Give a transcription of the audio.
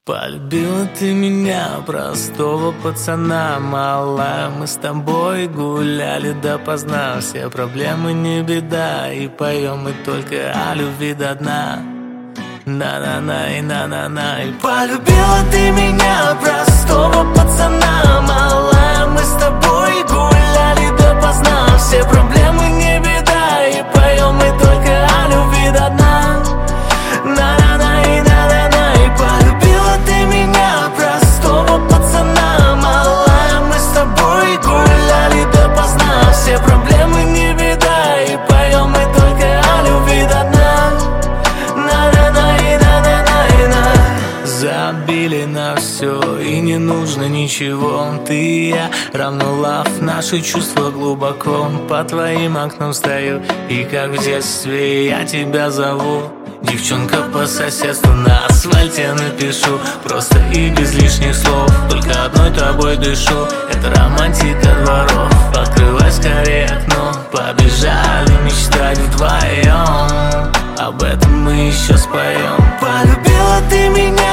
Полюбила ты меня, простого пацана, малая. Мы с тобой гуляли допоздна. Все проблемы не беда, и поем мы только о любви до дна. На-на-на и на-на-на. И полюбила ты меня, простого пацана, малая. Мы с тобой гуляли допоздна. Все проблемы не беда, и поем мы только о любви до дна. На-на-на и на-на-на. И полюбила ты меня, простого пацана, малая. Мы с тобой гуляли допоздна. Все проблемы не беда, и поем мы только о любви до дна. На-на-на и на-на-на и на. Забили на все, и не нужно ничего. Ты и я равно love, наши чувства глубоко. По твоим окнам стою, и как в детстве я тебя зову. Девчонка по соседству, на асфальте напишу. Просто и без лишних слов, только одной тобой дышу. Это романтика дворов. Открывай скорее окно, побежали мечтать вдвоем. Об этом мы еще споем. Полюбила ты меня,